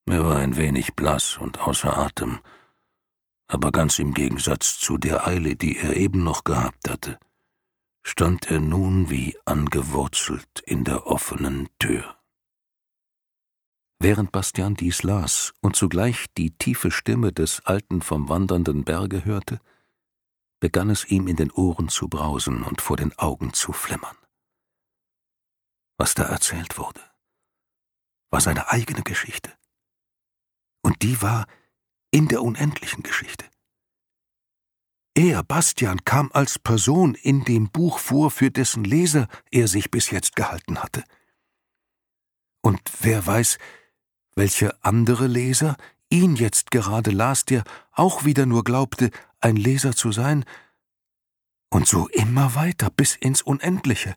Er war ein wenig blass und außer Atem, aber ganz im Gegensatz zu der Eile, die er eben noch gehabt hatte, stand er nun wie angewurzelt in der offenen Tür. Während Bastian dies las und zugleich die tiefe Stimme des Alten vom wandernden Berge hörte, begann es ihm in den Ohren zu brausen und vor den Augen zu flimmern. Was da erzählt wurde, war seine eigene Geschichte. Und die war in der unendlichen Geschichte. Er, Bastian, kam als Person in dem Buch vor, für dessen Leser er sich bis jetzt gehalten hatte. Und wer weiß, welche andere Leser ihn jetzt gerade las, der auch wieder nur glaubte, ein Leser zu sein, und so immer weiter bis ins Unendliche.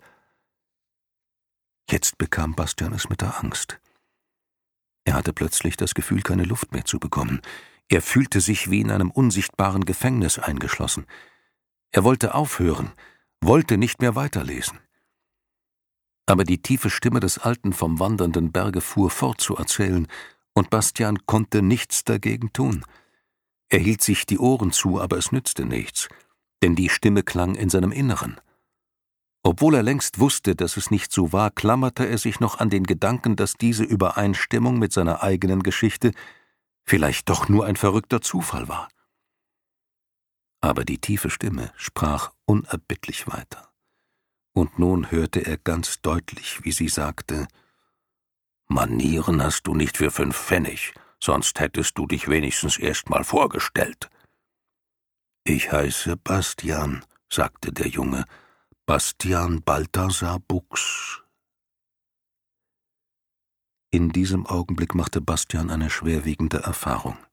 Jetzt bekam Bastian es mit der Angst. Er hatte plötzlich das Gefühl, keine Luft mehr zu bekommen. Er fühlte sich wie in einem unsichtbaren Gefängnis eingeschlossen. Er wollte aufhören, wollte nicht mehr weiterlesen. Aber die tiefe Stimme des Alten vom wandernden Berge fuhr fort zu erzählen, und Bastian konnte nichts dagegen tun. Er hielt sich die Ohren zu, aber es nützte nichts, denn die Stimme klang in seinem Inneren. Obwohl er längst wusste, dass es nicht so war, klammerte er sich noch an den Gedanken, dass diese Übereinstimmung mit seiner eigenen Geschichte vielleicht doch nur ein verrückter Zufall war. Aber die tiefe Stimme sprach unerbittlich weiter. Und nun hörte er ganz deutlich, wie sie sagte: »Manieren hast du nicht für 5 Pfennig, sonst hättest du dich wenigstens erst mal vorgestellt.« »Ich heiße Bastian«, sagte der Junge, »Bastian Balthasar Buchs.« In diesem Augenblick machte Bastian eine schwerwiegende Erfahrung.